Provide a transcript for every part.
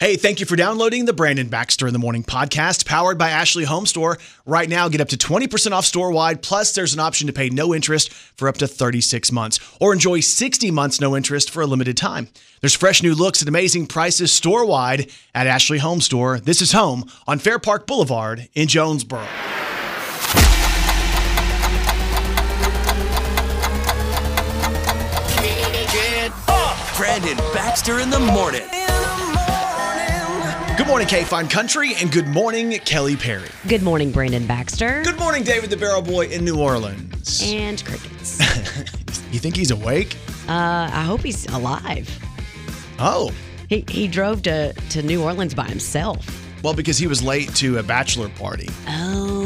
Hey, thank you for downloading the Brandon Baxter in the Morning podcast, powered by Ashley Home Store. Right now, get up to 20% off store-wide, plus there's an option to pay no interest for up to 36 months, or enjoy 60 months no interest for a limited time. There's fresh new looks at amazing prices store-wide at Ashley Home Store. This is home on Fair Park Boulevard in Jonesboro. Brandon Baxter in the morning. Good morning, K-Fine Country, and good morning, Kelly Perry. Good morning, Brandon Baxter. Good morning, David the Barrel Boy in New Orleans. And crickets. You think he's awake? I hope he's alive. Oh. He drove to New Orleans by himself. Well, because he was late to a bachelor party. Oh.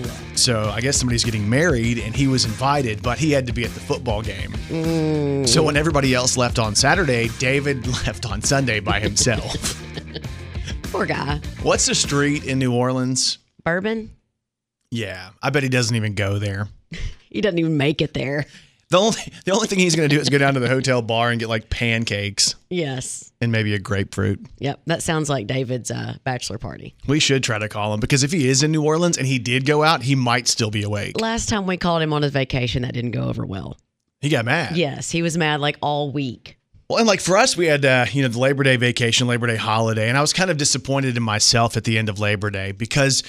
So I guess somebody's getting married, and he was invited, but he had to be at the football game. So when everybody else left on Saturday, David left on Sunday by himself. Poor guy. What's the street in New Orleans? Bourbon? Yeah, I bet he doesn't even go there. He doesn't even make it there. The only thing he's going to do is go down to the hotel bar and get like pancakes. Yes. And maybe a grapefruit. Yep, that sounds like David's bachelor party. We should try to call him, because if he is in New Orleans and he did go out, he might still be awake. Last time we called him on his vacation, that didn't go over well. He got mad. Yes, he was mad like all week. Well, and like for us, we had, the Labor Day vacation, Labor Day holiday, and I was kind of disappointed in myself at the end of Labor Day because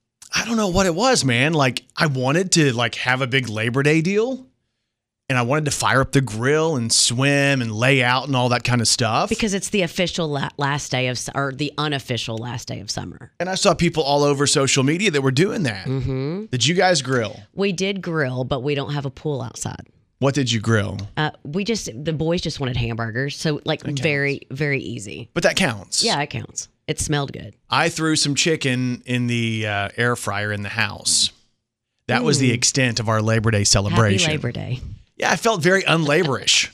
I don't know what it was, man. Like I wanted to like have a big Labor Day deal, and I wanted to fire up the grill and swim and lay out and all that kind of stuff. Because it's the official last day of, or the unofficial last day of summer. And I saw people all over social media that were doing that. Mm-hmm. Did you guys grill? We did grill, but we don't have a pool outside. What did you grill? The boys just wanted hamburgers. So like very, very easy. But that counts. Yeah, it counts. It smelled good. I threw some chicken in the air fryer in the house. That was the extent of our Labor Day celebration. Happy Labor Day. Yeah, I felt very unlaborish.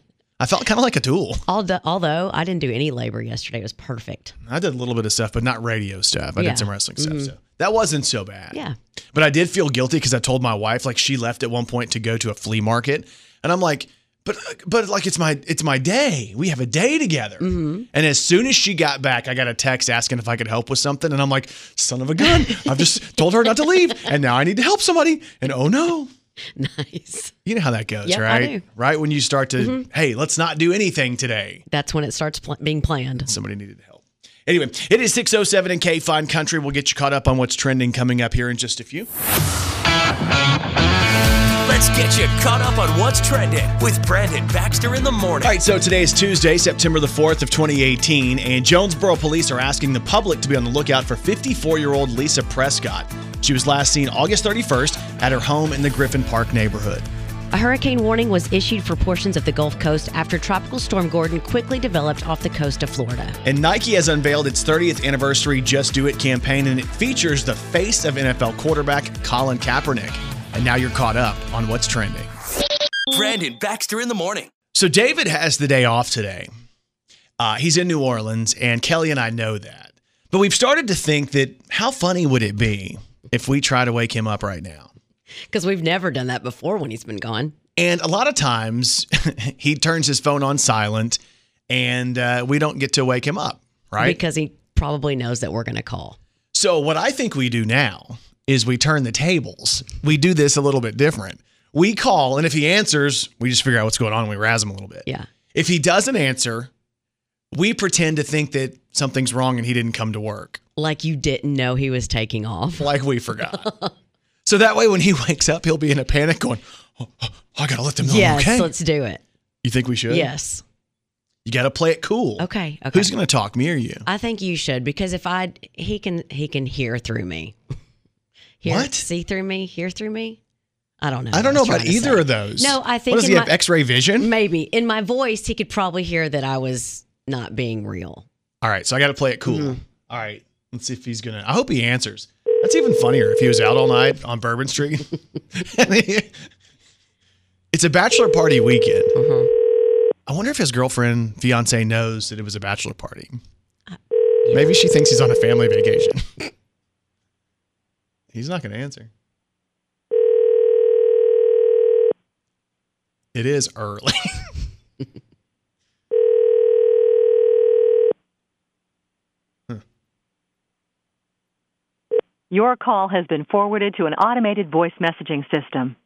I felt kind of like a tool. Although I didn't do any labor yesterday. It was perfect. I did a little bit of stuff, but not radio stuff. I did some wrestling stuff. So that wasn't so bad. Yeah. But I did feel guilty because I told my wife, like she left at one point to go to a flea market. And I'm like, but like it's my day. We have a day together. Mm-hmm. And as soon as she got back, I got a text asking if I could help with something. And I'm like, son of a gun. I've just told her not to leave. And now I need to help somebody. And oh no. Nice. You know how that goes, yep, right? I do. Right when you start to, hey, let's not do anything today. That's when it starts being planned. Somebody needed help. Anyway, it is 6:07 in K-Fine Country. We'll get you caught up on what's trending coming up here in just a few. Let's get you caught up on what's trending with Brandon Baxter in the morning. All right, so today is Tuesday, September the 4th of 2018, and Jonesboro police are asking the public to be on the lookout for 54-year-old Lisa Prescott. She was last seen August 31st at her home in the Griffin Park neighborhood. A hurricane warning was issued for portions of the Gulf Coast after Tropical Storm Gordon quickly developed off the coast of Florida. And Nike has unveiled its 30th anniversary Just Do It campaign, and it features the face of NFL quarterback Colin Kaepernick. And now you're caught up on what's trending. Brandon Baxter in the morning. So David has the day off today. He's in New Orleans, and Kelly and I know that. But we've started to think that how funny would it be if we try to wake him up right now? Because we've never done that before when he's been gone. And a lot of times he turns his phone on silent and we don't get to wake him up, right? Because he probably knows that we're going to call. So what I think we do now is we turn the tables. We do this a little bit different. We call, and if he answers, we just figure out what's going on and we razz him a little bit. Yeah. If he doesn't answer, we pretend to think that something's wrong and he didn't come to work. Like you didn't know he was taking off. Like we forgot. So that way when he wakes up, he'll be in a panic going, oh, I got to let them know I'm okay. Yes, let's do it. You think we should? Yes. You got to play it cool. Okay. Who's going to talk, me or you? I think you should, because if he can hear through me. What? See through me, hear through me? I don't know. I don't know about either of those. No, I think. What, does he have X-ray vision? Maybe. In my voice, he could probably hear that I was not being real. All right, so I got to play it cool. Mm-hmm. All right, let's see if he's going to. I hope he answers. That's even funnier if he was out all night on Bourbon Street. It's a bachelor party weekend. I wonder if his girlfriend, fiance, knows that it was a bachelor party. Yeah. Maybe she thinks he's on a family vacation. He's not going to answer. It is early. Your call has been forwarded to an automated voice messaging system.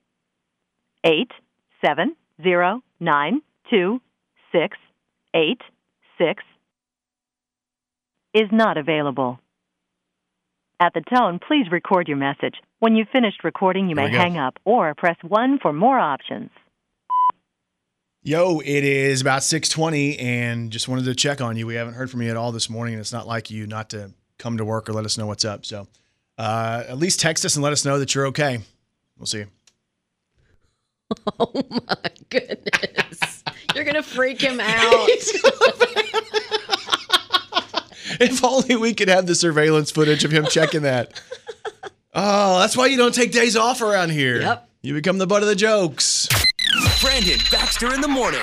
870-926-86 is not available. At the tone, please record your message. When you've finished recording, you may hang up or press 1 for more options. Yo, it is about 6:20 and just wanted to check on you. We haven't heard from you at all this morning, and it's not like you not to come to work or let us know what's up. So at least text us and let us know that you're okay. We'll see you. Oh, my goodness. You're going to freak him out. If only we could have the surveillance footage of him checking that. Oh, that's why you don't take days off around here. Yep. You become the butt of the jokes. Brandon Baxter in the morning.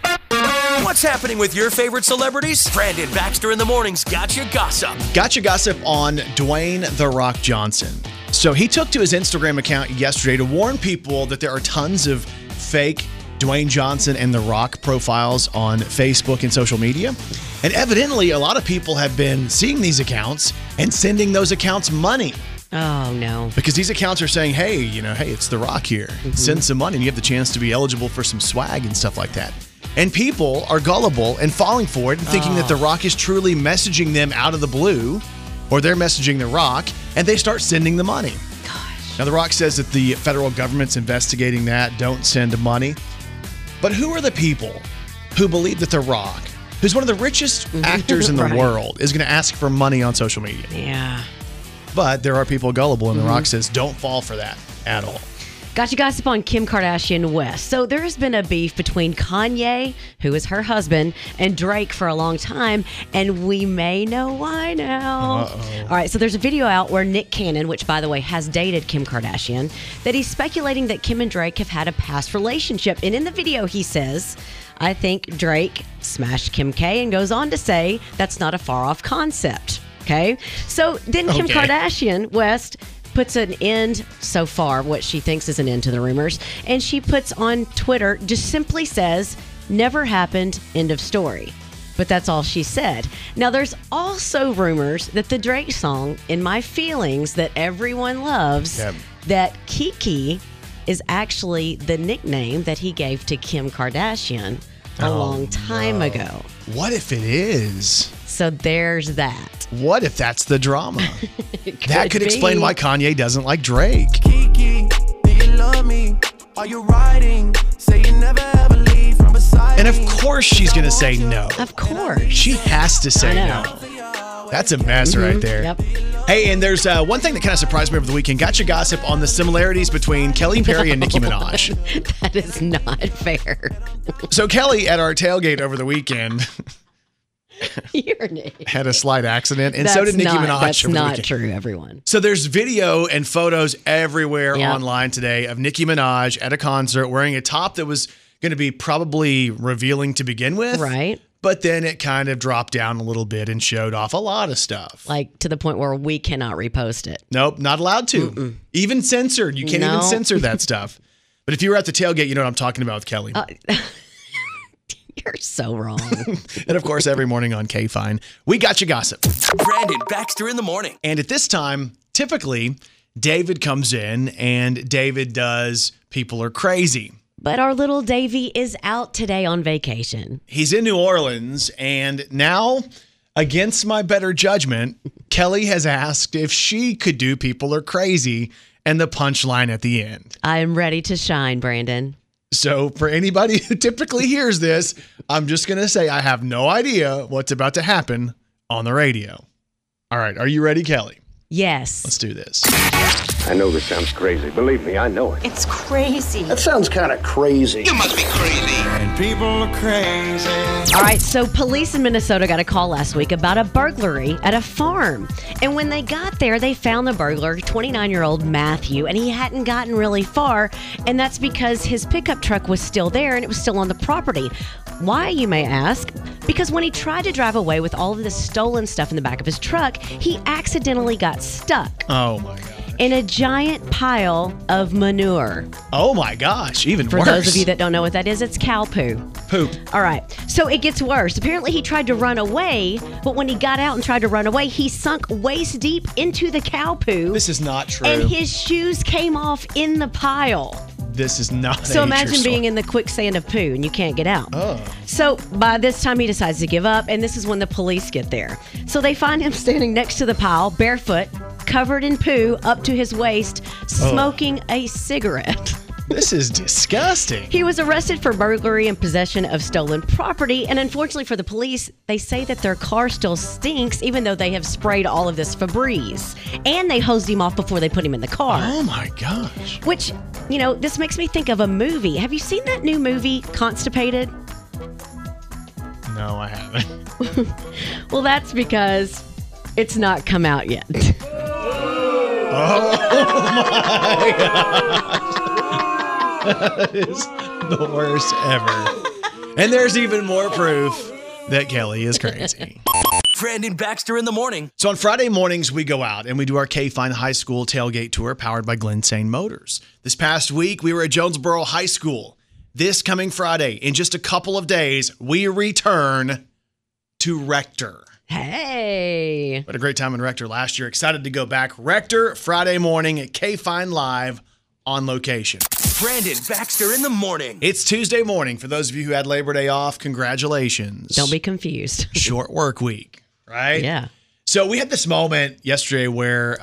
What's happening with your favorite celebrities? Brandon Baxter in the morning's Gotcha Gossip. Gotcha Gossip on Dwayne "The Rock" Johnson. So he took to his Instagram account yesterday to warn people that there are tons of fake Dwayne Johnson and The Rock profiles on Facebook and social media. And evidently, a lot of people have been seeing these accounts and sending those accounts money. Oh, no. Because these accounts are saying, hey, it's The Rock here. Send some money and you have the chance to be eligible for some swag and stuff like that. And people are gullible and falling for it and thinking that The Rock is truly messaging them out of the blue, or they're messaging The Rock, and they start sending the money. Gosh. Now, The Rock says that the federal government's investigating that. Don't send money. But who are the people who believe that The Rock, who's one of the richest actors in the world, is going to ask for money on social media? Yeah. But there are people gullible, and The Rock says don't fall for that at all. Gotcha Gossip on Kim Kardashian West. So there has been a beef between Kanye, who is her husband, and Drake for a long time, and we may know why now. Uh-oh. All right, so there's a video out where Nick Cannon, which, by the way, has dated Kim Kardashian, that he's speculating that Kim and Drake have had a past relationship. And in the video, he says, I think Drake smashed Kim K, and goes on to say that's not a far-off concept. Okay? So then Kim Kardashian West puts an end so far, what she thinks is an end to the rumors, and she puts on Twitter, just simply says, never happened, end of story. But that's all she said. Now, there's also rumors that the Drake song, In My Feelings, that everyone loves, that Kiki is actually the nickname that he gave to Kim Kardashian a long time ago. What if it is? So there's that. What if that's the drama? That could explain why Kanye doesn't like Drake. Kiki, do you love me? Are you riding? Say you never ever leave from beside And of me. course she's going to say no. Of course. She has to say I know. no. That's a mess right there. Yep. Hey, and there's one thing that kind of surprised me over the weekend. Gotcha Gossip on the similarities between Kelly Perry and Nicki Minaj. That is not fair. So Kelly, at our tailgate over the weekend, You're an idiot. had a slight accident, and so did Nicki Minaj. That's over the not weekend. true, everyone. So there's video and photos everywhere Yep. online today of Nicki Minaj at a concert wearing a top that was going to be probably revealing to begin with. Right. But then it kind of dropped down a little bit and showed off a lot of stuff. Like to the point where we cannot repost it. Nope, not allowed to. Even censored. You can't even No. censor that stuff. But if you were at the tailgate, you know what I'm talking about with Kelly. You're so wrong. And of course, every morning on K-Fine, we got you gossip. Brandon Baxter in the morning. And at this time, typically, David comes in and David does People Are Crazy. But our little Davy is out today on vacation. He's in New Orleans, and now, against my better judgment, Kelly has asked if she could do People Are Crazy and the punchline at the end. I am ready to shine, Brandon. So for anybody who typically hears this, I'm just going to say I have no idea what's about to happen on the radio. All right, are you ready, Kelly? Yes. Let's do this. I know this sounds crazy. Believe me, I know it. It's crazy. That sounds kind of crazy. You must be crazy. And people are crazy. All right, so police in Minnesota got a call last week about a burglary at a farm. And when they got there, they found the burglar, 29-year-old Matthew, and he hadn't gotten really far. And that's because his pickup truck was still there and it was still on the property. Why, you may ask? Because when he tried to drive away with all of the stolen stuff in the back of his truck, he accidentally got stuck. Oh, my God. in a giant pile of manure. Oh my gosh, even For worse. those of you that don't know what that is, it's cow poo. Poop. All right. So it gets worse. Apparently, he tried to run away, but when he got out and tried to run away, he sunk waist deep into the cow poo. This is not true. And his shoes came off in the pile. This is not So a imagine true being story. in the quicksand of poo and you can't get out. Oh. So by this time, he decides to give up, and this is when the police get there. So they find him standing next to the pile, barefoot, covered in poo up to his waist, smoking a cigarette. This is disgusting. He was arrested for burglary and possession of stolen property, and unfortunately for the police, they say that their car still stinks even though they have sprayed all of this Febreze. And they hosed him off before they put him in the car. Oh my gosh. Which, you know, this makes me think of a movie. Have you seen that new movie, Constipated? No, I haven't. Well, that's because it's not come out yet. That is the worst ever. And there's even more proof that Kelly is crazy. Brandon Baxter in the morning. So on Friday mornings, we go out and we do our K-Fine High School tailgate tour powered by Glensane Motors. This past week, we were at Jonesboro High School. This coming Friday, in just a couple of days, we return to Rector. Hey. We had a great time in Rector last year. Excited to go back. Rector, Friday morning at K-Fine Live on location. Brandon Baxter in the morning. It's Tuesday morning. For those of you who had Labor Day off, congratulations. Don't be confused. Short work week, right? Yeah. So we had this moment yesterday where,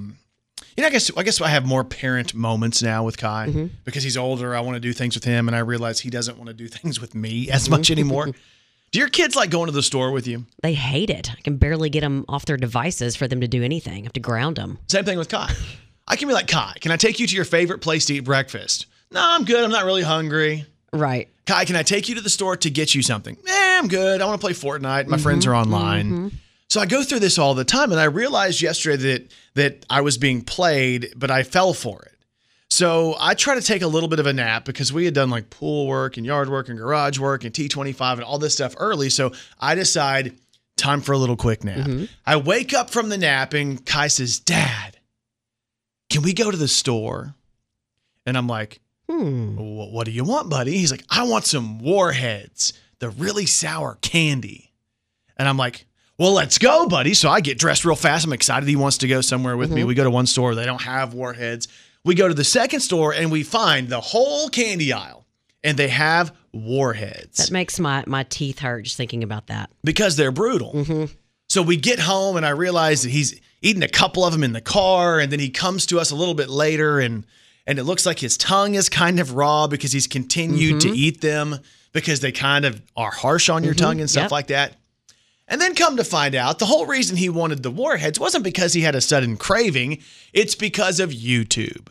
I guess I have more parent moments now with Kai because he's older. I want to do things with him, and I realize he doesn't want to do things with me as much anymore. Do your kids like going to the store with you? They hate it. I can barely get them off their devices for them to do anything. I have to ground them. Same thing with Kai. I can be like, Kai, can I take you to your favorite place to eat breakfast? No, I'm good. I'm not really hungry. Right. Kai, can I take you to the store to get you something? I'm good. I want to play Fortnite. My friends are online. So I go through this all the time, and I realized yesterday that I was being played, but I fell for it. So I try to take a little bit of a nap because we had done like pool work and yard work and garage work and T25 and all this stuff early. So I decide time for a little quick nap. I wake up from the nap and Kai says, Dad, can we go to the store? And I'm like, what do you want, buddy? He's like, I want some Warheads, the really sour candy. And I'm like, well, let's go, buddy. So I get dressed real fast. I'm excited he wants to go somewhere with me. We go to one store. They don't have Warheads. We go to the second store and we find the whole candy aisle and they have Warheads. That makes my teeth hurt just thinking about that. Because they're brutal. So we get home and I realize that he's eating a couple of them in the car, and then he comes to us a little bit later and it looks like his tongue is kind of raw because he's continued to eat them because they kind of are harsh on your tongue and stuff like that. And then come to find out, the whole reason he wanted the Warheads wasn't because he had a sudden craving. It's because of YouTube.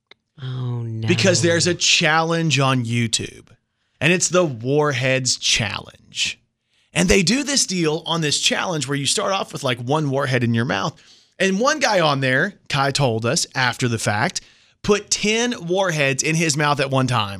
Oh, no. Because there's a challenge on YouTube, and it's the Warheads Challenge. And they do this deal on this challenge where you start off with like one Warhead in your mouth. And one guy on there, Kai told us after the fact, put 10 Warheads in his mouth at one time.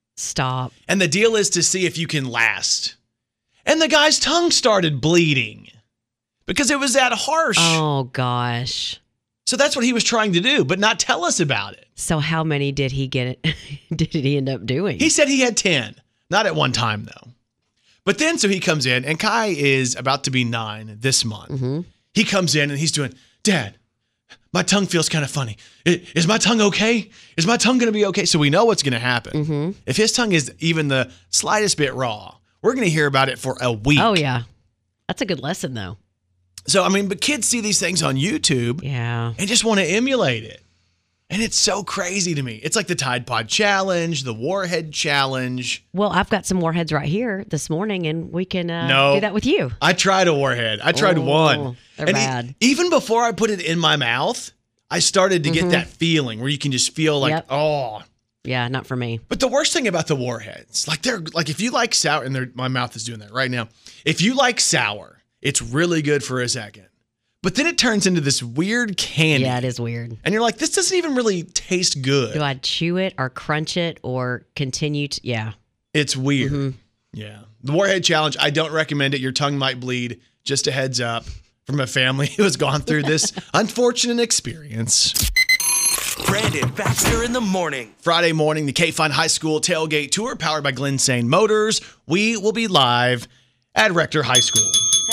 Stop. And the deal is to see if you can last. And the guy's tongue started bleeding because it was that harsh. Oh, gosh. So that's what he was trying to do, but not tell us about it. So how many did he get? Did he end up doing? He said he had 10. Not at one time, though. But then, so he comes in, and Kai is about to be 9 this month. He comes in, and he's doing, Dad, my tongue feels kind of funny. Is my tongue okay? Is my tongue going to be okay? So we know what's going to happen. If his tongue is even the slightest bit raw, we're going to hear about it for a week. Oh, yeah. That's a good lesson, though. So, I mean, but kids see these things on YouTube and just want to emulate it. And it's so crazy to me. It's like the Tide Pod Challenge, the Warhead Challenge. Well, I've got some Warheads right here this morning, and we can do that with you. I tried a Warhead. I tried one. They're and bad. Even before I put it in my mouth, I started to get that feeling where you can just feel like, oh. Yeah, not for me. But the worst thing about the Warheads, like they're like if you like sour, and my mouth is doing that right now. If you like sour, it's really good for a second. But then it turns into this weird candy. Yeah, it is weird. And you're like, this doesn't even really taste good. Do I chew it or crunch it or continue to? Yeah. It's weird. Yeah. The Warhead Challenge, I don't recommend it. Your tongue might bleed. Just a heads up from a family who has gone through this unfortunate experience. Brandon Baxter in the morning. Friday morning, the K-Fine High School Tailgate Tour powered by Glensane Motors. We will be live at Rector High School.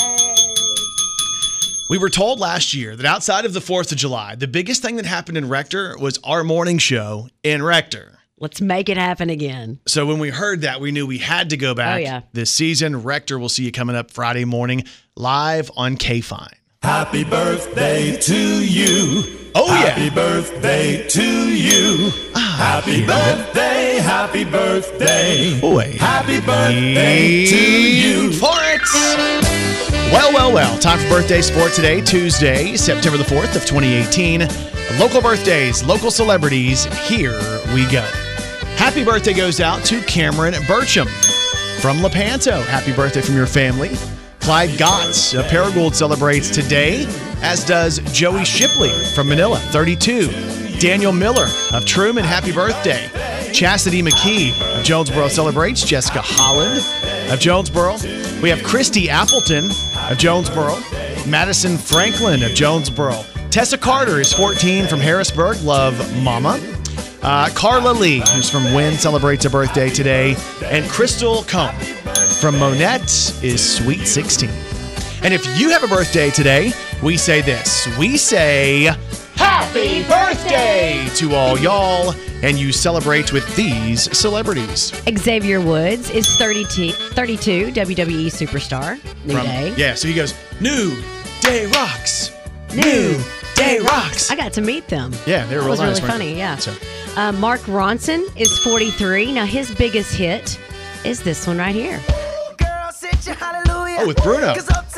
We were told last year that outside of the 4th of July, the biggest thing that happened in Rector was our morning show in Rector. Let's make it happen again. So when we heard that, we knew we had to go back this season. Rector will see you coming up Friday morning live on K-Fine. Happy birthday to you. Oh, yeah. Happy birthday to you. Happy birthday, happy birthday. Wait. Happy birthday to you. For it. Well. Time for birthday sport today, Tuesday, September the 4th of 2018. Local birthdays, local celebrities. Here we go. Happy birthday goes out to Cameron Burcham from Lepanto. Happy birthday from your family. Clyde Gotts of Paragould celebrates today, as does Joey Shipley from Manila, 32. Daniel Miller of Truman, happy birthday. Chastity McKee of Jonesboro celebrates. Jessica Holland of Jonesboro. We have Christy Appleton of Jonesboro. Madison Franklin of Jonesboro. Tessa Carter is 14 from Harrisburg. Love Mama. Carla Lee, who's from Wynn, celebrates a birthday today. And Crystal Cohn from Monette is sweet 16. And if you have a birthday today, we say this. We say happy birthday to all y'all. And you celebrate with these celebrities. Xavier Woods is 32 WWE superstar. New Day. Yeah, so he goes, New Day rocks. New Day rocks. I got to meet them. Yeah, they were real nice. That was really funny, yeah. So. Mark Ronson is 43. Now, his biggest hit is this one right here. Oh, with Bruno.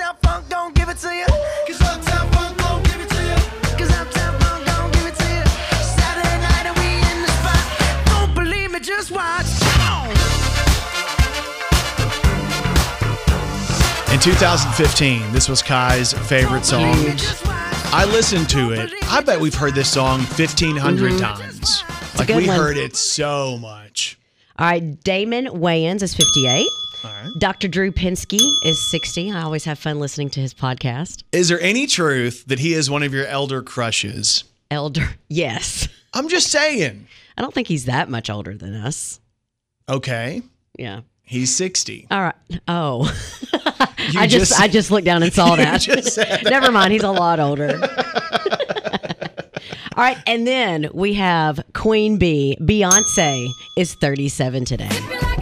In 2015, this was Kai's favorite song. Huge. I listened to it. I bet we've heard this song 1,500 times. Like, we heard it so much. All right, Damon Wayans is 58. All right. Dr. Drew Pinsky is 60. I always have fun listening to his podcast. Is there any truth that he is one of your elder crushes? Yes. I'm just saying. I don't think he's that much older than us. Okay. Yeah. He's 60. All right. Oh. I just looked down and saw that. Never mind. He's a lot older. All right. And then we have Queen Bee. Beyonce is 37 today.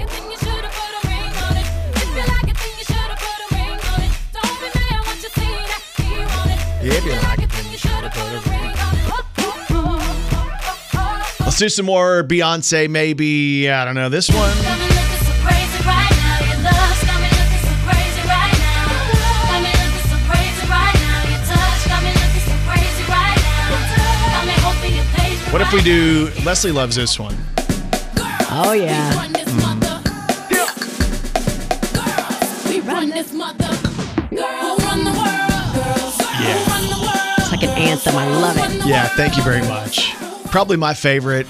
Let's do some more Beyonce, maybe, I don't know, this one. What if we do, Leslie loves this one. Oh, yeah. It's like an anthem. I love it. Yeah, thank you very much. Probably my favorite.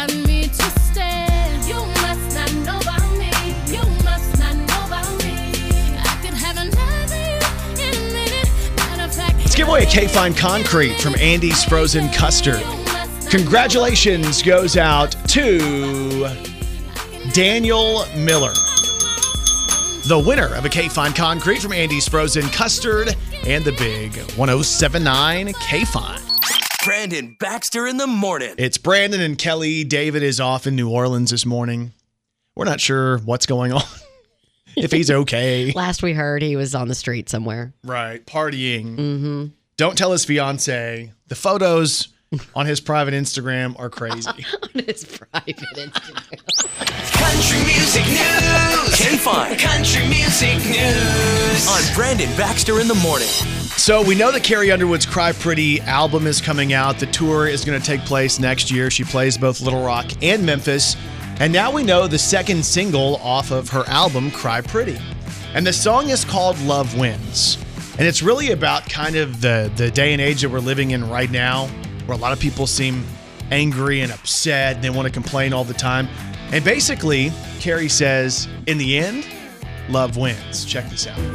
Let's give away a K-Fine Concrete from Andy's Frozen Custard. Congratulations goes out to Daniel Miller, the winner of a K-Fine Concrete from Andy's Frozen Custard and the big 107.9 K-Fine. Brandon Baxter in the morning. It's Brandon and Kelly. David is off in New Orleans this morning. We're not sure what's going on, if he's okay. Last we heard, he was on the street somewhere. Right, partying. Mm-hmm. Don't tell his fiance. The photos on his private Instagram are crazy. On his private Instagram. Country music news. K-Fine. Country music news. On Brandon Baxter in the morning. So we know that Carrie Underwood's Cry Pretty album is coming out. The tour is going to take place next year. She plays both Little Rock and Memphis. And now we know the second single off of her album, Cry Pretty. And the song is called Love Wins. And it's really about kind of the day and age that we're living in right now, where a lot of people seem angry and upset and they want to complain all the time. And basically, Carrie says, in the end, love wins. Check this out.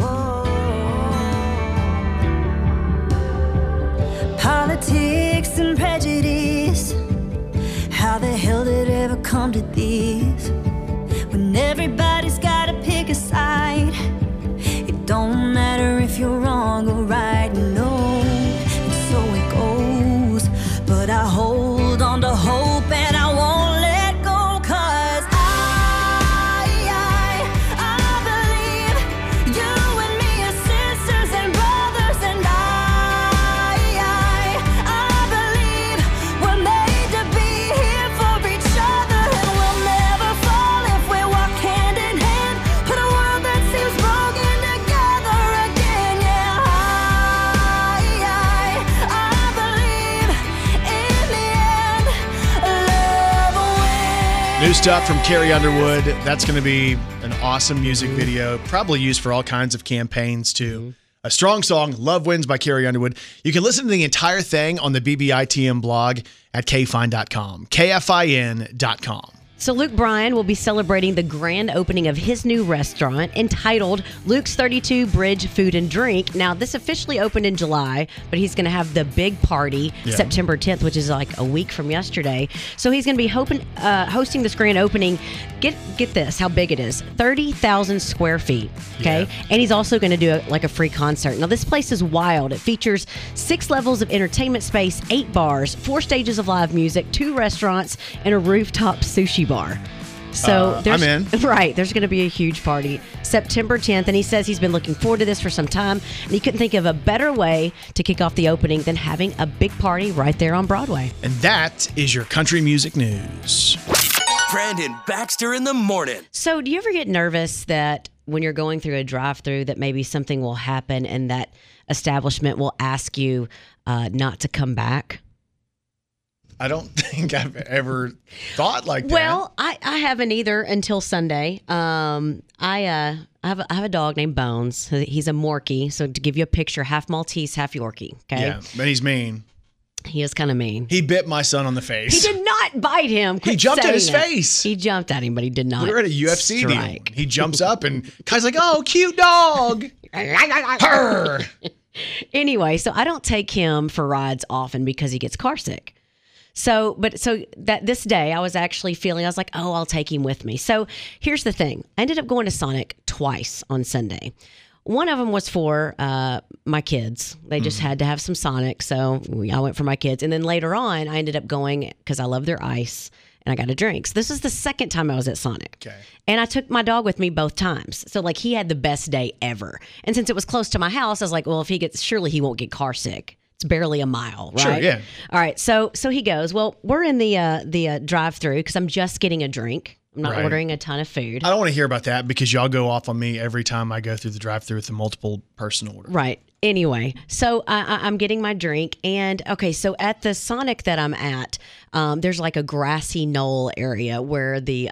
Politics and prejudice How the hell did it ever come to this? When everybody's gotta pick a side. It don't matter if you're wrong or right, no. And so it goes. But I hold on to hope and I won't let go. 'Cause I believe you and me are sisters and brothers. And I believe we're made to be here for each other. And we'll never fall if we walk hand in hand. Put a world that seems broken together again. Yeah, I believe in the end, love wins. New stuff from Carrie Underwood. That's going to be an awesome music video, probably used for all kinds of campaigns too. A strong song, Love Wins by Carrie Underwood. You can listen to the entire thing on the BBITM blog at kfin.com, KFIN.com. So Luke Bryan will be celebrating the grand opening of his new restaurant entitled Luke's 32 Bridge Food and Drink. Now, this officially opened in July, but he's going to have the big party September 10th, which is like a week from yesterday. So he's going to be hosting this grand opening. Get this, how big it is. 30,000 square feet, okay? Yeah. And he's also going to do a free concert. Now, this place is wild. It features 6 levels of entertainment space, 8 bars, 4 stages of live music, 2 restaurants, and a rooftop sushi bar. So I'm in. Right, there's going to be a huge party September 10th, and he says he's been looking forward to this for some time, and he couldn't think of a better way to kick off the opening than having a big party right there on Broadway. And that is your country music news. Brandon Baxter in the morning. So do you ever get nervous that when you're going through a drive-thru that maybe something will happen and that establishment will ask you not to come back? I don't think I've ever thought like that. Well, I haven't either until Sunday. I have a dog named Bones. He's a Morkie. So to give you a picture, half Maltese, half Yorkie. Okay. Yeah, but he's mean. He is kind of mean. He bit my son on the face. He did not bite him. He jumped at his face. He jumped at him, but he did not. We were at a UFC deal. He jumps up and Kai's like, "Oh, cute dog." Anyway, so I don't take him for rides often because he gets car sick. So that this day I was actually feeling, I was like, oh, I'll take him with me. So here's the thing. I ended up going to Sonic twice on Sunday. One of them was for my kids. They just had to have some Sonic. So I went for my kids. And then later on, I ended up going because I love their ice and I got a drink. So this is the second time I was at Sonic. Okay. And I took my dog with me both times. So like he had the best day ever. And since it was close to my house, I was like, well, surely he won't get car sick. It's barely a mile, right? Sure, yeah. All right, so he goes, well, we're in the drive-thru because I'm just getting a drink. I'm not ordering a ton of food. I don't want to hear about that because y'all go off on me every time I go through the drive-thru with a multiple person order. Right. Anyway, so I'm getting my drink, and okay, so at the Sonic that I'm at, there's like a grassy knoll area where the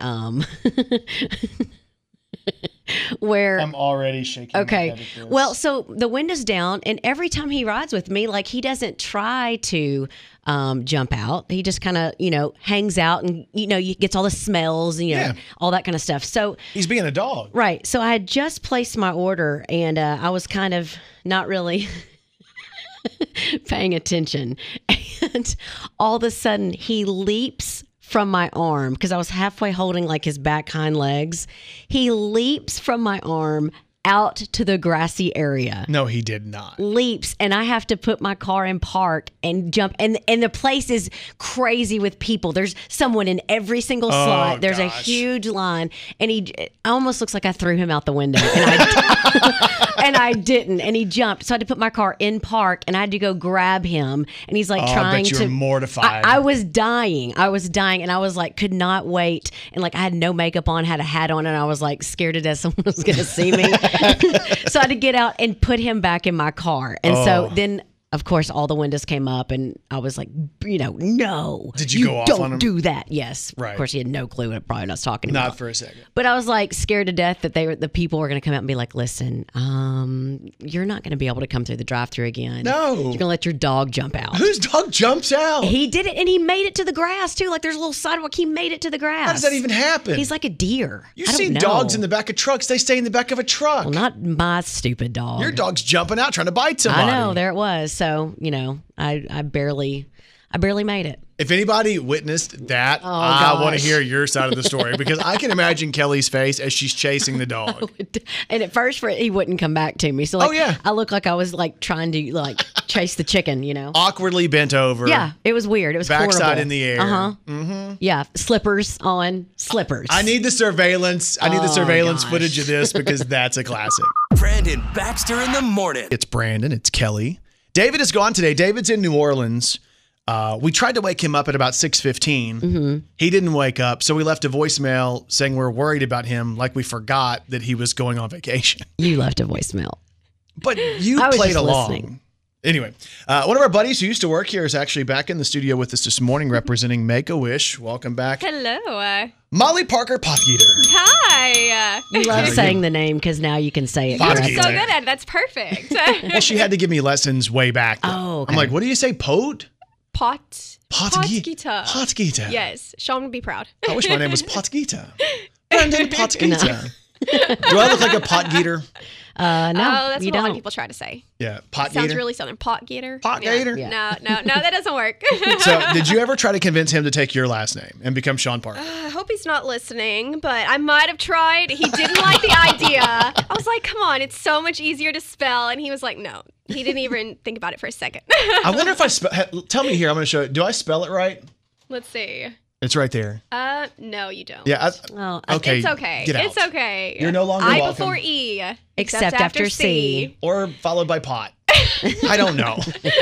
where I'm already shaking. Okay. Well, so the window's down, and every time he rides with me, like he doesn't try to jump out. He just kind of, hangs out and, gets all the smells and, all that kind of stuff. So he's being a dog. Right. So I had just placed my order, and I was kind of not really paying attention. And all of a sudden he leaps from my arm because I was halfway holding like his back hind legs. He leaps from my arm out to the grassy area. No, he did not. Leaps, and I have to put my car in park and jump. And the place is crazy with people. There's someone in every single slot. There's a huge line, and it almost looks like I threw him out the window, and I didn't. And he jumped, so I had to put my car in park, and I had to go grab him. And he's like trying to. I bet you were mortified. I was dying, and I was like, could not wait, and like I had no makeup on, had a hat on, and I was like scared to death someone was going to see me. So I had to get out and put him back in my car. And so then, of course, all the windows came up, and I was like, no. Did you go off on him? Don't do that. Yes. Right. Of course, he had no clue what probably I was talking about. Not for a second. But I was like scared to death that the people were going to come out and be like, listen, you're not going to be able to come through the drive-thru again. No. You're going to let your dog jump out. Whose dog jumps out? He did it, and he made it to the grass, too. Like, there's a little sidewalk. He made it to the grass. How does that even happen? He's like a deer. You see dogs in the back of trucks. They stay in the back of a truck. Well, not my stupid dog. Your dog's jumping out trying to bite somebody. I know. There it was. So, I barely made it. If anybody witnessed that, I want to hear your side of the story because I can imagine Kelly's face as she's chasing the dog. And at first, he wouldn't come back to me. So, I look like I was like trying to chase the chicken, Awkwardly bent over. Yeah, it was weird. It was backside horrible. in the air. Mm-hmm. Yeah, slippers on, slippers. I need the surveillance. I need the surveillance footage of this because that's a classic. Brandon Baxter in the morning. It's Brandon. It's Kelly. David is gone today. David's in New Orleans. We tried to wake him up at about 6:15. Mm-hmm. He didn't wake up, so we left a voicemail saying we're worried about him, like we forgot that he was going on vacation. You left a voicemail. But you played along. Listening. Anyway, one of our buddies who used to work here is actually back in the studio with us this morning representing Make-A-Wish. Welcome back. Hello. Molly Parker Potgeeter. Hi. You love saying the name because now you can say it. I'm so good at it. That's perfect. Well, she had to give me lessons way back. Oh, okay. I'm like, what do you say, Potgeeter. Potgeeter. Yes. Sean would be proud. I wish my name was Potgeeter. Brandon Potgeeter. Do I look like a Potgeeter? No, that's you what a lot don't. of people try to say. Yeah, Potgeeter. Sounds really southern. Potgeeter. Potgeeter. Yeah. No, that doesn't work. So, did you ever try to convince him to take your last name and become Sean Parker? I hope he's not listening, but I might have tried. He didn't like the idea. I was like, come on, it's so much easier to spell. And he was like, no. He didn't even think about it for a second. I wonder if I tell me here, I'm going to show you. Do I spell it right? Let's see. It's right there. No, you don't. Yeah. Okay. It's okay. Get out. It's okay. You're no longer I welcome. before E. Except after C. Or followed by pot. I don't know.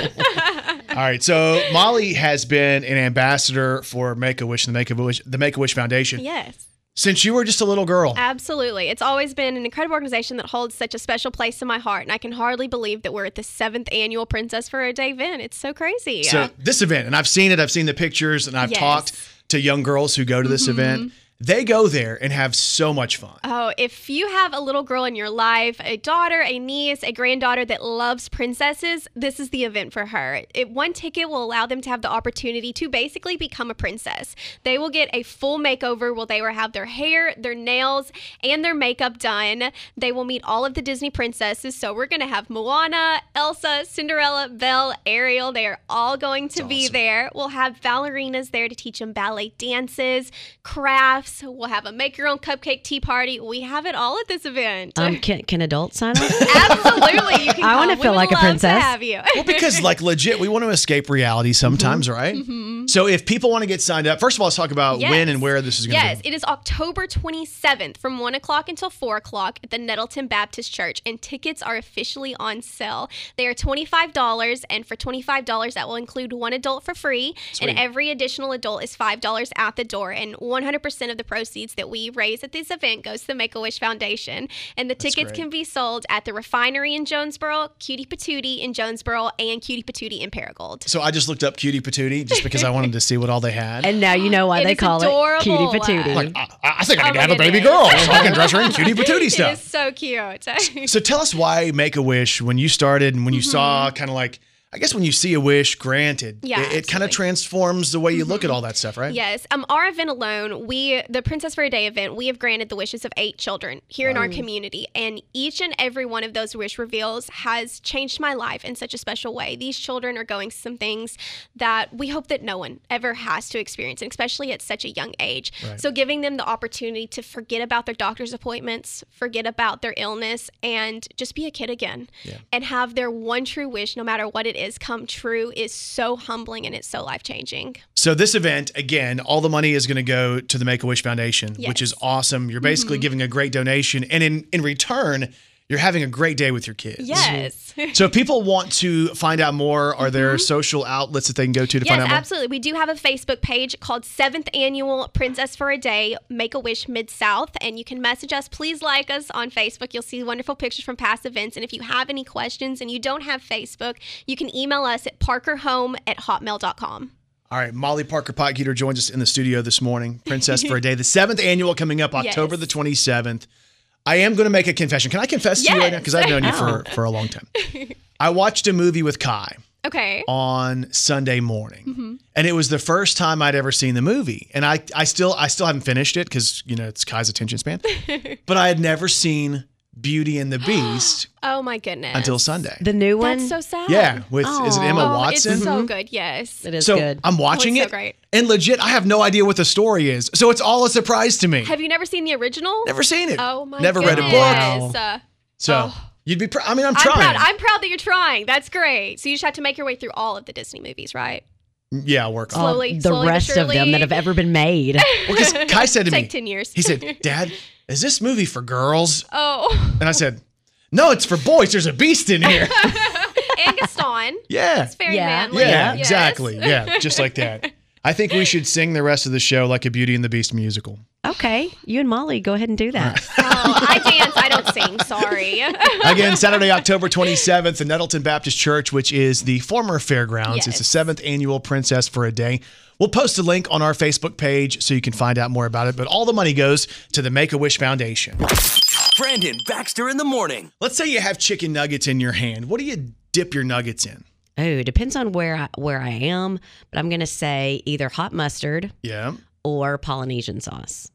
All right. So Molly has been an ambassador for Make-A-Wish and the Make-A-Wish Foundation. Yes. Since you were just a little girl. Absolutely. It's always been an incredible organization that holds such a special place in my heart. And I can hardly believe that we're at the 7th annual Princess for a Day event. It's so crazy. So this event, and I've seen it, I've seen the pictures, and I've talked to young girls who go to this event. They go there and have so much fun. Oh, if you have a little girl in your life, a daughter, a niece, a granddaughter that loves princesses, this is the event for her. One ticket will allow them to have the opportunity to basically become a princess. They will get a full makeover where they will have their hair, their nails, and their makeup done. They will meet all of the Disney princesses. So we're going to have Moana, Elsa, Cinderella, Belle, Ariel. They are all going to be there. We'll have ballerinas there to teach them ballet dances, crafts. We'll have a make your own cupcake tea party. We have it all at this event. Can adults sign up? Absolutely. You can I want to feel like a princess. To have you. Well, because legit, we want to escape reality sometimes, right? Mm-hmm. So if people want to get signed up, first of all, let's talk about when and where this is going to be. Yes, it is October 27th from 1 o'clock until 4 o'clock at the Nettleton Baptist Church, and tickets are officially on sale. They are $25, and for $25, that will include one adult for free, and every additional adult is $5 at the door, and 100% of the proceeds that we raise at this event goes to the Make-A-Wish Foundation. And the tickets can be sold at the Refinery in Jonesboro, Cutie Patootie in Jonesboro, and Cutie Patootie in Paragould. So I just looked up Cutie Patootie just because I wanted to see what all they had. And now you know why they call it Cutie Patootie. Like, I think I need to have a baby girl so I can dress her in Cutie Patootie stuff. It is so cute. So tell us why Make-A-Wish, when you started and when you saw kind of like, I guess when you see a wish granted, it kind of transforms the way you look at all that stuff, right? Yes. Our event alone, the Princess for a Day event, we have granted the wishes of 8 children here in our community. And each and every one of those wish reveals has changed my life in such a special way. These children are going some things that we hope that no one ever has to experience, and especially at such a young age. Right. So giving them the opportunity to forget about their doctor's appointments, forget about their illness, and just be a kid again. Yeah. And have their one true wish, no matter what it is, come true is so humbling and it's so life-changing. So this event, again, all the money is going to go to the Make-A-Wish Foundation, which is awesome. You're basically giving a great donation, and in return, you're having a great day with your kids. Yes. So if people want to find out more, are there social outlets that they can go to find out more? Yes, absolutely. We do have a Facebook page called 7th Annual Princess for a Day, Make-A-Wish Mid-South, and you can message us. Please like us on Facebook. You'll see wonderful pictures from past events, and if you have any questions and you don't have Facebook, you can email us at parkerhome@hotmail.com. All right, Molly Parker Potgeeter joins us in the studio this morning. Princess for a Day, the 7th Annual coming up October the 27th. I am going to make a confession. Can I confess to you right now? Because I've known you for a long time. I watched a movie with Kai on Sunday morning. And it was the first time I'd ever seen the movie. And I still haven't finished it because, it's Kai's attention span. But I had never seen Beauty and the Beast Oh my goodness. until Sunday. The new one? That's so sad. Yeah, with is it Emma Watson? It's so good, yes. It is So good. I'm watching Oh, it's it, so great. and legit, I have no idea what the story is. So it's all a surprise to me. Have you never seen the original? Never seen it. Oh my Never goodness. read a book. So Oh. you'd be proud. I mean, I'm I'm trying. proud. I'm proud that you're trying. That's great. So you just have to make your way through all of the Disney movies, right? Yeah, I'll work on it. Slowly, the slowly but rest of them surely. that have ever been made. Well, because Kai said to me, Take 10 years. he said, Dad, is this movie for girls? Oh. And I said, no, it's for boys. There's a beast in here. And Gaston. Yeah. It's very Yeah. manly. Yeah, Yes. exactly. Yeah, just like that. I think we should sing the rest of the show like a Beauty and the Beast musical. Okay, you and Molly, go ahead and do that. Oh, I dance. I don't sing. Sorry. Again, Saturday, October 27th in Nettleton Baptist Church, which is the former fairgrounds. Yes. It's the 7th annual Princess for a Day. We'll post a link on our Facebook page so you can find out more about it. But all the money goes to the Make-A-Wish Foundation. Brandon Baxter in the morning. Let's say you have chicken nuggets in your hand. What do you dip your nuggets in? Oh, depends on where I am, but I'm going to say either hot mustard Yeah. or Polynesian sauce.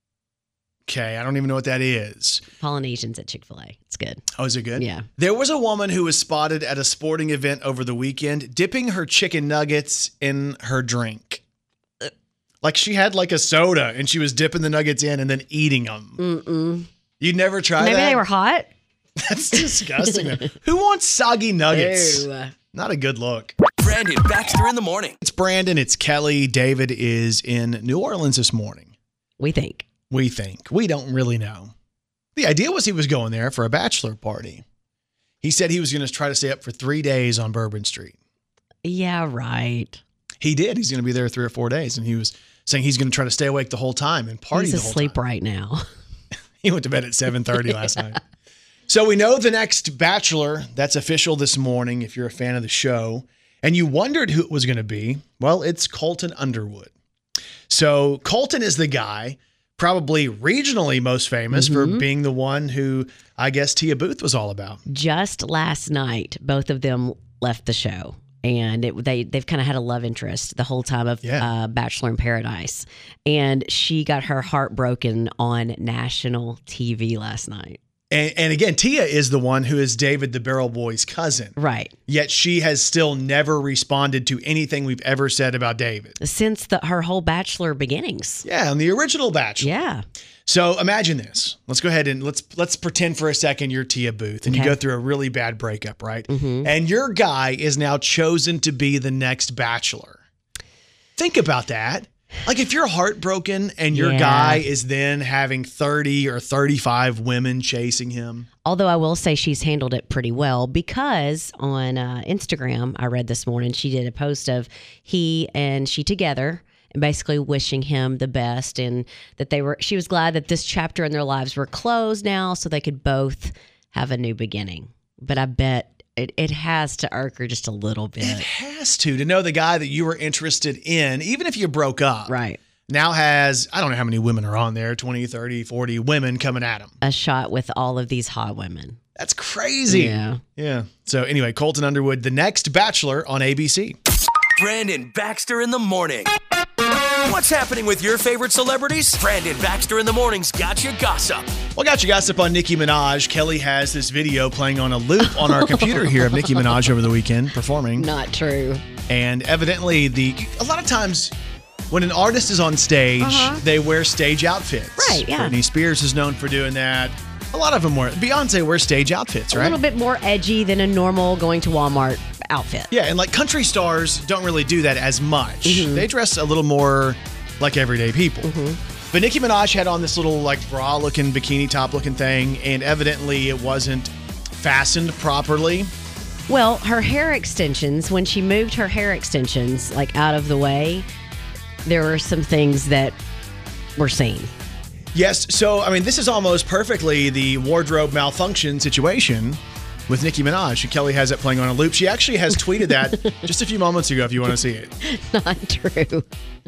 Okay, I don't even know what that is. Polynesians at Chick-fil-A. It's good. Oh, is it good? Yeah. There was a woman who was spotted at a sporting event over the weekend dipping her chicken nuggets in her drink. Like she had like a soda and she was dipping the nuggets in and then eating them. Mm-mm. You'd never try Maybe that? they were hot. That's disgusting. Man. Who wants soggy nuggets? Ew. Not a good look. Brandon Baxter in the morning. It's Brandon. It's Kelly. David is in New Orleans this morning. We think. We think. We don't really know. The idea was he was going there for a bachelor party. He said he was going to try to stay up for 3 days on Bourbon Street. Yeah, right. He did. He's going to be there 3 or 4 days. And he was saying he's going to try to stay awake the whole time and party He's the whole asleep time. right now. He went to bed at 7:30 last night. So we know the next Bachelor, that's official this morning if you're a fan of the show. And you wondered who it was going to be. Well, it's Colton Underwood. So Colton is the guy, probably regionally most famous for being the one who I guess Tia Booth was all about. Just last night, both of them left the show. And they've kind of had a love interest the whole time of Bachelor in Paradise. And she got her heart broken on national TV last night. And again, Tia is the one who is David the Barrel Boy's cousin. Right. Yet she has still never responded to anything we've ever said about David. Since her whole Bachelor beginnings. Yeah, on the original Bachelor. Yeah. So imagine this. Let's go ahead and let's pretend for a second you're Tia Booth and you go through a really bad breakup, right? Mm-hmm. And your guy is now chosen to be the next Bachelor. Think about that. Like if you're heartbroken and your guy is then having 30 or 35 women chasing him. Although I will say she's handled it pretty well because on Instagram, I read this morning, she did a post of he and she together and basically wishing him the best and that she was glad that this chapter in their lives were closed now so they could both have a new beginning. But I bet it has to irk her just a little bit. It has to know the guy that you were interested in, even if you broke up. Right. Now has, I don't know how many women are on there, 20, 30, 40 women coming at him. A shot with all of these hot women. That's crazy. Yeah. Yeah. So anyway, Colton Underwood, the next Bachelor on ABC. Brandon Baxter in the morning. What's happening with your favorite celebrities? Brandon Baxter in the morning's got you gossip. Well, got you gossip on Nicki Minaj. Kelly has this video playing on a loop on our computer here of Nicki Minaj over the weekend performing. Not true. And evidently, a lot of times when an artist is on stage, they wear stage outfits. Right, yeah. Britney Spears is known for doing that. A lot of them wear. Beyonce wears stage outfits, right? A little bit more edgy than a normal going to Walmart outfit. Yeah, and like country stars don't really do that as much. They dress a little more like everyday people. But Nicki Minaj had on this little like bra-looking, bikini top-looking thing, and evidently it wasn't fastened properly. Well, her hair extensions, when she moved her hair extensions like out of the way, there were some things that were seen. Yes, so, I mean, this is almost perfectly the wardrobe malfunction situation with Nicki Minaj. Kelly has it playing on a loop. She actually has tweeted that just a few moments ago if you want to see it. Not true.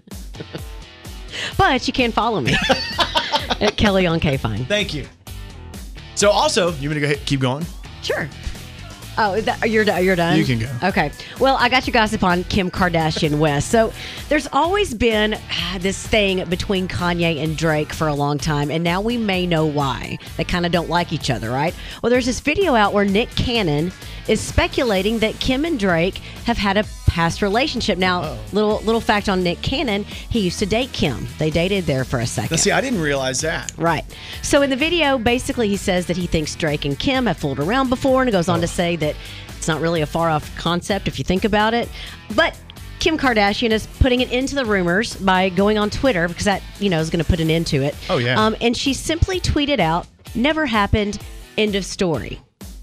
But you can follow me at Kelly on KFine. Thank you. So also, you want to keep going? Sure. Oh, you're done? You can go. Okay. Well, I got your gossip on Kim Kardashian West. So there's always been this thing between Kanye and Drake for a long time, and now we may know why. They kind of don't like each other, right? Well, there's this video out where Nick Cannon is speculating that Kim and Drake have had a past relationship. Now, little fact on Nick Cannon, he used to date Kim. They dated there for a second. Now, see, I didn't realize that. Right. So in the video, basically he says that he thinks Drake and Kim have fooled around before, and it goes on to say that it's not really a far-off concept if you think about it. But Kim Kardashian is putting an end to the rumors by going on Twitter, because that, is going to put an end to it. Oh, yeah. And she simply tweeted out, "Never happened, end of story."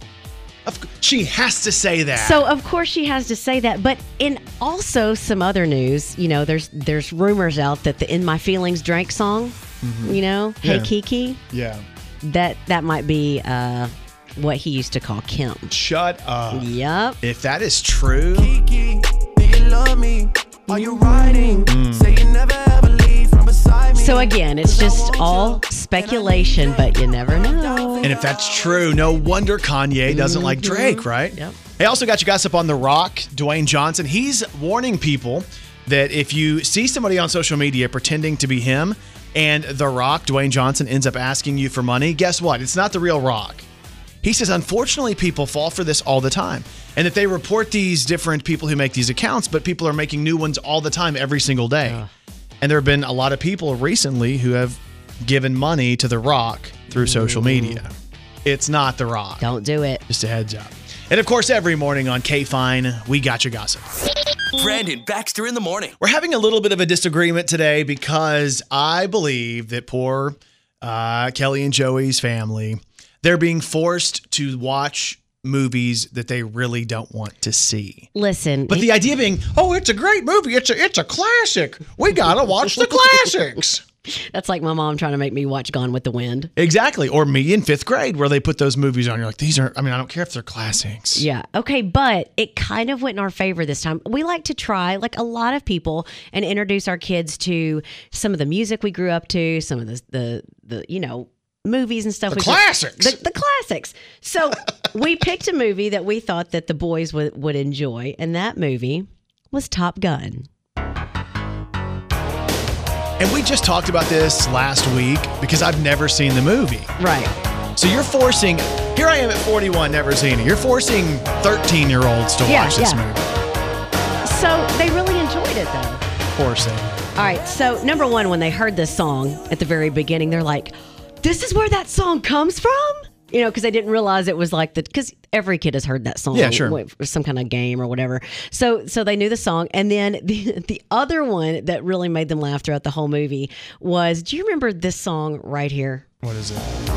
She has to say that. So, of course, she has to say that. But in also some other news, there's rumors out that the In My Feelings Drake song, Hey Kiki. Yeah. That might be what he used to call Kim. Shut up. Yep. If that is true. Kiki, do you love me? Are you riding? Say you never ever leave from beside me. So again, it's just all speculation, but you never know. And if that's true, no wonder Kanye doesn't like Drake, right? Yep. Hey, also got you gossip on The Rock, Dwayne Johnson. He's warning people that if you see somebody on social media pretending to be him and The Rock, Dwayne Johnson, ends up asking you for money, guess what? It's not the real Rock. He says, unfortunately, people fall for this all the time. And that they report these different people who make these accounts, but people are making new ones all the time, every single day. And there have been a lot of people recently who have given money to The Rock through social media. It's not The Rock. Don't do it. Just a heads up. And of course, every morning on K-Fine, we got your gossip. Brandon Baxter in the morning. We're having a little bit of a disagreement today because I believe that poor Kelly and Joey's family, they're being forced to watch movies that they really don't want to see. Listen. But the idea being, oh, it's a great movie. It's a classic. We got to watch the classics. That's like my mom trying to make me watch Gone with the Wind. Exactly. Or me in 5th grade where they put those movies on. You're like, I don't care if they're classics. Yeah. Okay. But it kind of went in our favor this time. We like to try, like a lot of people, and introduce our kids to some of the music we grew up to, some of the movies and stuff. The classics. The classics. So we picked a movie that we thought that the boys would enjoy, and that movie was Top Gun. And we just talked about this last week because I've never seen the movie. Right. So you're forcing, here I am at 41, never seen it. You're forcing 13-year-olds to watch this movie. So they really enjoyed it, though. Forcing. All right. So number one, when they heard this song at the very beginning, they're like, this is where that song comes from? Because they didn't realize it was like because every kid has heard that song. Yeah, sure. With some kind of game or whatever. So they knew the song. And then the other one that really made them laugh throughout the whole movie was, do you remember this song right here? What is it?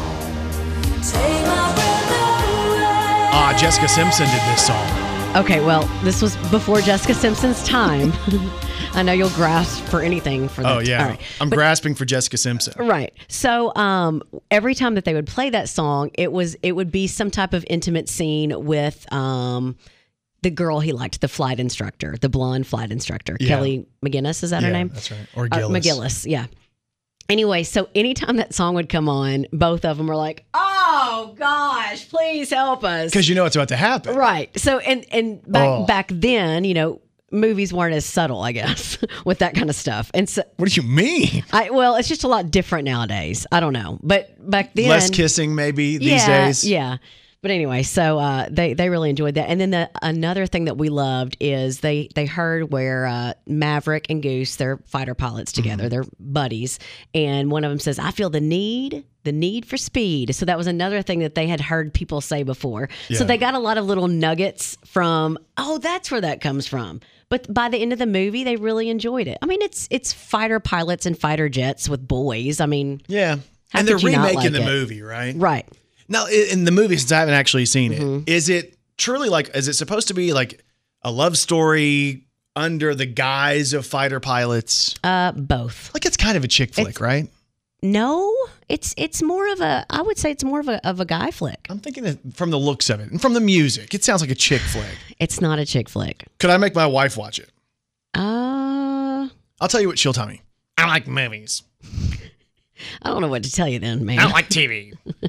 Jessica Simpson did this song. Okay, well, this was before Jessica Simpson's time. I know you'll grasp for anything for that. Oh, yeah. All right. I'm grasping for Jessica Simpson. Right. So every time that they would play that song, it would be some type of intimate scene with the girl he liked, the flight instructor, the blonde flight instructor. Yeah. Kelly McGinnis, is that her name? That's right. Or Gillis. McGillis, yeah. Anyway, so anytime that song would come on, both of them were like, oh, gosh, please help us. Because you know it's about to happen. Right. So, and back then, movies weren't as subtle, I guess, with that kind of stuff. And so, what do you mean? Well, it's just a lot different nowadays. I don't know. But back then. Less kissing maybe these days. Yeah. But anyway, so they really enjoyed that. And then another thing that we loved is they heard where Maverick and Goose, they're fighter pilots together. They're buddies. And one of them says, I feel the need for speed. So that was another thing that they had heard people say before. Yeah. So they got a lot of little nuggets from, oh, that's where that comes from. But by the end of the movie, they really enjoyed it. I mean, it's fighter pilots and fighter jets with boys. I mean, yeah. And they're remaking the movie, right? Right. Now, in the movie, since I haven't actually seen it, is it truly is it supposed to be like a love story under the guise of fighter pilots? Both. Like it's kind of a chick flick, right? No, it's more of I would say it's more of a guy flick. I'm thinking that from the looks of it and from the music, it sounds like a chick flick. It's not a chick flick. Could I make my wife watch it? I'll tell you what she'll tell me. I like movies. I don't know what to tell you then, man. I don't like TV.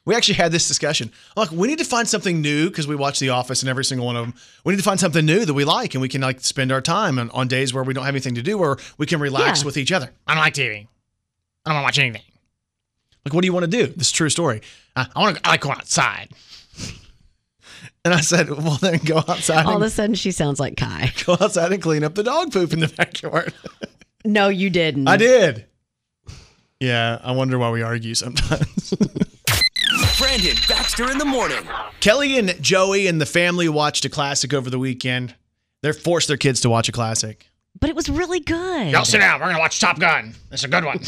We actually had this discussion. I'm like, we need to find something new because we watch The Office and every single one of them. We need to find something new that we like and we can like spend our time on days where we don't have anything to do or we can relax with each other. I don't like TV. I don't want to watch anything. Like, what do you want to do? This is a true story. I like going outside. And I said, well, then go outside. All of a sudden, she sounds like Kai. Go outside and clean up the dog poop in the backyard. No, you didn't. I did. Yeah, I wonder why we argue sometimes. Brandon Baxter in the morning. Kelly and Joey and the family watched a classic over the weekend. They forced their kids to watch a classic. But it was really good. Y'all sit down. We're going to watch Top Gun. It's a good one.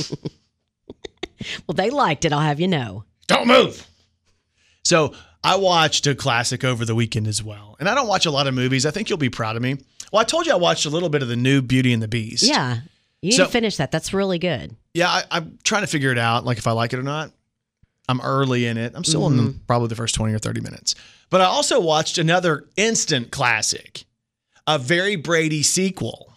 Well, they liked it, I'll have you know. Don't move. So I watched a classic over the weekend as well. And I don't watch a lot of movies. I think you'll be proud of me. Well, I told you I watched a little bit of the new Beauty and the Beast. Yeah. You need to finish that. That's really good. Yeah, I'm trying to figure it out, like if I like it or not. I'm early in it. I'm still in probably the first 20 or 30 minutes. But I also watched another instant classic, a Very Brady sequel.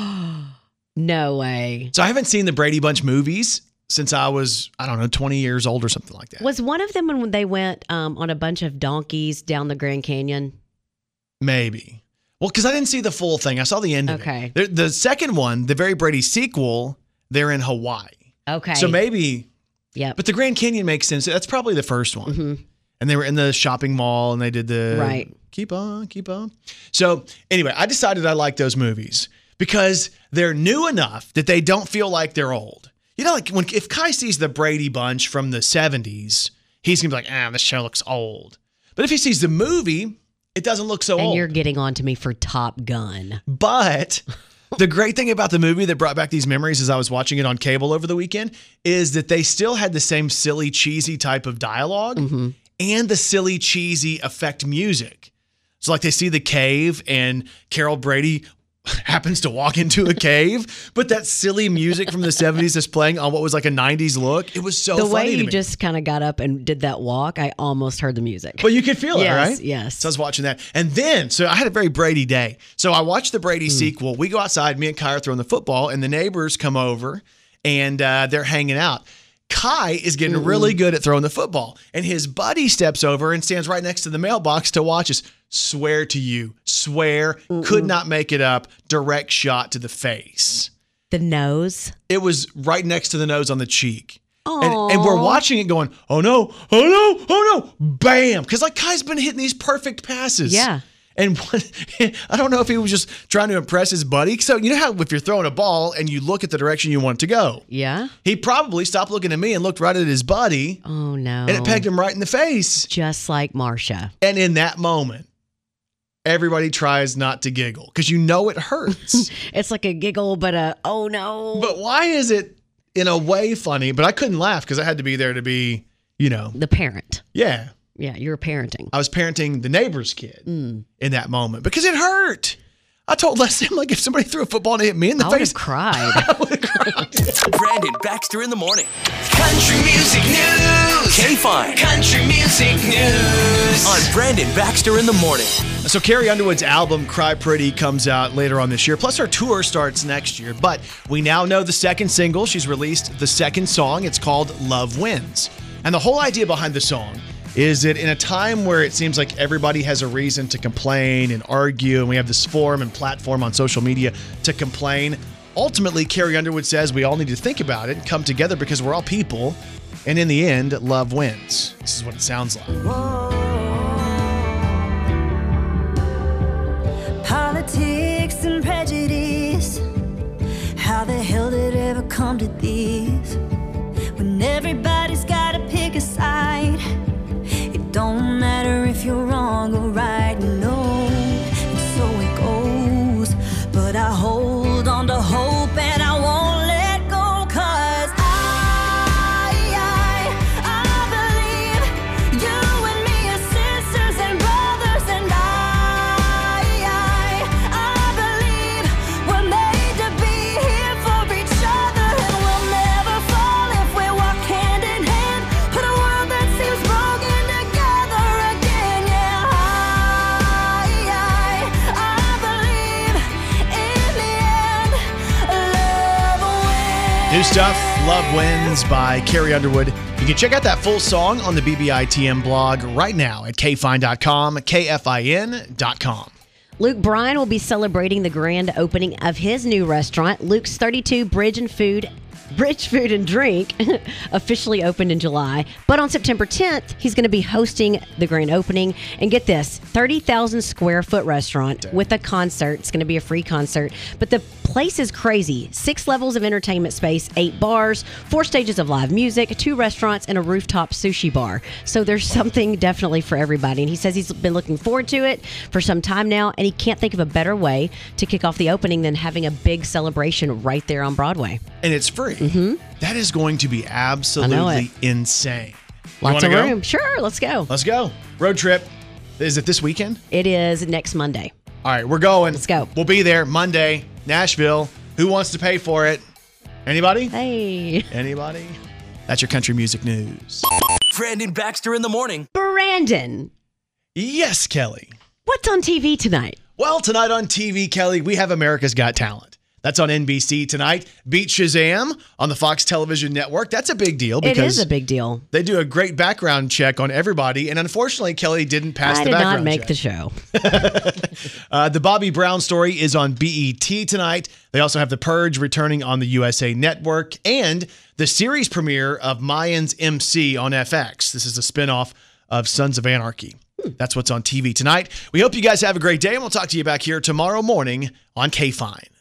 No way. So I haven't seen the Brady Bunch movies since I was, 20 years old or something like that. Was one of them when they went on a bunch of donkeys down the Grand Canyon? Maybe. Well, because I didn't see the full thing. I saw the end of it. The second one, the Very Brady sequel, they're in Hawaii. Okay. So maybe... Yeah, but the Grand Canyon makes sense. That's probably the first one. Mm-hmm. And they were in the shopping mall and they did the keep on. So anyway, I decided I like those movies because they're new enough that they don't feel like they're old. You know, like if Kai sees the Brady Bunch from the 70s, he's going to be like, this show looks old. But if he sees the movie, it doesn't look so old. And you're getting on to me for Top Gun. But... the great thing about the movie that brought back these memories as I was watching it on cable over the weekend is that they still had the same silly, cheesy type of dialogue and the silly, cheesy effect music. So like they see the cave and Carol Brady happens to walk into a cave, but that silly music from the 70s is playing on what was like a 90s look. It was so funny to me. The way you just kind of got up and did that walk, I almost heard the music. But you could feel it, right? Yes. So I was watching that. And then, so I had a very Brady day. So I watched the Brady sequel. We go outside, me and Kai are throwing the football, and the neighbors come over, and they're hanging out. Kai is getting really good at throwing the football, and his buddy steps over and stands right next to the mailbox to watch us. Swear to you, could not make it up, direct shot to the face. The nose? It was right next to the nose on the cheek. And we're watching it going, oh no, bam. Because like Kai's been hitting these perfect passes. Yeah. And I don't know if he was just trying to impress his buddy. So you know how if you're throwing a ball and you look at the direction you want it to go? Yeah. He probably stopped looking at me and looked right at his buddy. Oh, no. And it pegged him right in the face. Just like Marsha. And in that moment, everybody tries not to giggle because you know it hurts. It's like a giggle, but oh no. But why is it in a way funny? But I couldn't laugh because I had to be there to be, the parent. Yeah. Yeah, you were parenting. I was parenting the neighbor's kid in that moment because it hurt. I told Leslie, I'm like, if somebody threw a football and hit me in the face, I would have cried. Brandon Baxter in the morning. Country Music News. K-Fine. Country Music News. On Brandon Baxter in the morning. So Carrie Underwood's album, Cry Pretty, comes out later on this year. Plus her tour starts next year. But we now know the second single. She's released the second song. It's called Love Wins. And the whole idea behind the song is that in a time where it seems like everybody has a reason to complain and argue, and we have this forum and platform on social media to complain, ultimately, Carrie Underwood says we all need to think about it and come together because we're all people, and in the end, love wins. This is what it sounds like. Whoa. Politics and prejudice, how the hell did it ever come to this? When everybody's gotta pick a side, it don't matter if you're wrong or right, no, and so it goes. But I hold on to hope and I won't let go, 'cause I believe you and me are sisters and brothers, and I believe we're made to be here for each other, and we'll never fall if we walk hand in hand. Put a world that seems broken together again, yeah. I believe in the New stuff, Love Wins by Carrie Underwood. You can check out that full song on the BBITM blog right now at kfine.com, KFIN.com. Luke Bryan will be celebrating the grand opening of his new restaurant, Luke's 32 Bridge Food and Drink, officially opened in July. But on September 10th, he's going to be hosting the grand opening. And get this, 30,000 square foot restaurant with a concert. It's going to be a free concert. But the place is crazy. 6 levels of entertainment space, 8 bars, 4 stages of live music, 2 restaurants, and a rooftop sushi bar. So there's something definitely for everybody. And he says he's been looking forward to it for some time now. And he can't think of a better way to kick off the opening than having a big celebration right there on Broadway. And it's free. Mm-hmm. That is going to be absolutely insane. Lots of room. Sure, let's go. Let's go. Road trip. Is it this weekend? It is next Monday. All right, we're going. Let's go. We'll be there Monday, Nashville. Who wants to pay for it? Anybody? Hey. Anybody? That's your country music news. Brandon Baxter in the morning. Brandon. Yes, Kelly. What's on TV tonight? Well, tonight on TV, Kelly, we have America's Got Talent. That's on NBC tonight. Beat Shazam on the Fox Television Network. That's a big deal because it is a big deal. They do a great background check on everybody, and unfortunately, Kelly didn't pass the background check. I did not make the show. The Bobby Brown story is on BET tonight. They also have The Purge returning on the USA Network, and the series premiere of Mayans MC on FX. This is a spinoff of Sons of Anarchy. That's what's on TV tonight. We hope you guys have a great day, and we'll talk to you back here tomorrow morning on K-Fine.